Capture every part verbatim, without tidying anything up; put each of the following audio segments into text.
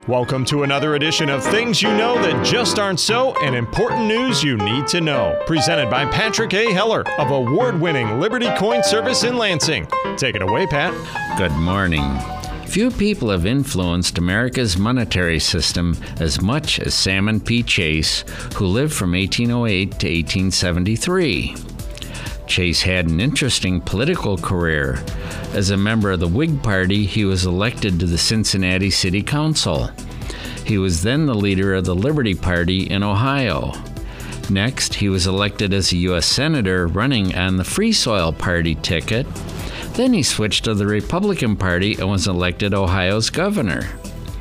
Welcome to another edition of Things You Know That Just Aren't So and Important News You Need to Know. Presented by Patrick A. Heller of award-winning Liberty Coin Service in Lansing. Take it away, Pat. Good morning. Few people have influenced America's monetary system as much as Salmon P. Chase, who lived from eighteen oh eight to eighteen seventy-three. Chase had an interesting political career. As a member of the Whig Party, he was elected to the Cincinnati City Council. He was then the leader of the Liberty Party in Ohio. Next, he was elected as a U S Senator running on the Free Soil Party ticket. Then he switched to the Republican Party and was elected Ohio's governor.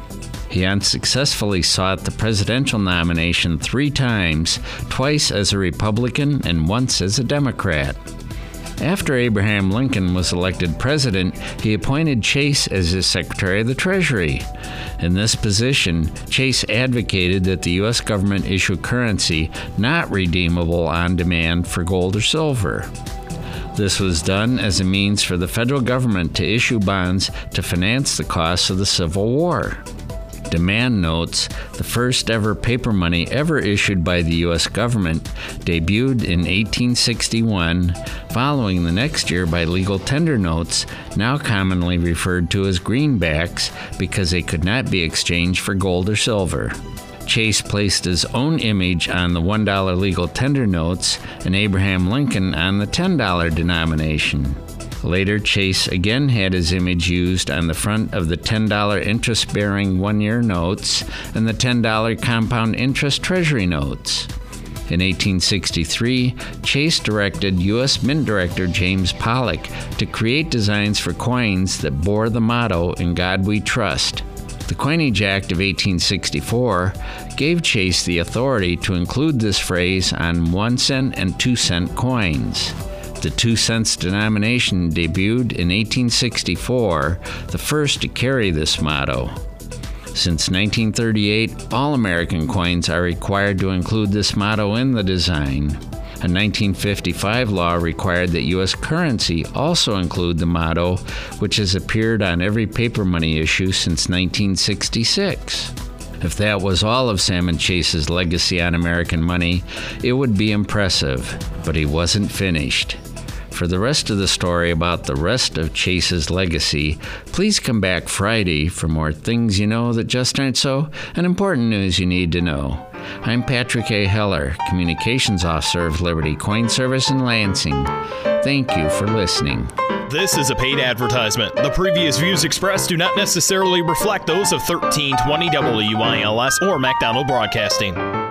He unsuccessfully sought the presidential nomination three times, twice as a Republican and once as a Democrat. After Abraham Lincoln was elected president, he appointed Chase as his Secretary of the Treasury. In this position, Chase advocated that the U S government issue currency not redeemable on demand for gold or silver. This was done as a means for the federal government to issue bonds to finance the costs of the Civil War. Demand notes, the first ever paper money ever issued by the U S government, debuted in eighteen sixty-one, following the next year by legal tender notes, now commonly referred to as greenbacks because they could not be exchanged for gold or silver. Chase placed his own image on the one dollar legal tender notes and Abraham Lincoln on the ten dollar denomination. Later, Chase again had his image used on the front of the ten dollar interest-bearing one-year notes and the ten dollar compound interest Treasury notes. In eighteen sixty-three, Chase directed U S Mint Director James Pollock to create designs for coins that bore the motto, "In God We Trust." The Coinage Act of eighteen sixty-four gave Chase the authority to include this phrase on one cent and two cent coins. The two cents denomination debuted in eighteen sixty-four, the first to carry this motto. Since nineteen thirty-eight, all American coins are required to include this motto in the design. A nineteen fifty-five law required that U S currency also include the motto, which has appeared on every paper money issue since nineteen sixty-six. If that was all of Salmon Chase's legacy on American money, it would be impressive, but he wasn't finished. For the rest of the story about the rest of Chase's legacy, please come back Friday for more Things You Know That Just Aren't So and important news you need to know. I'm Patrick A. Heller, Communications Officer of Liberty Coin Service in Lansing. Thank you for listening. This is a paid advertisement. The previous views expressed do not necessarily reflect those of thirteen twenty W I L S or MacDonald Broadcasting.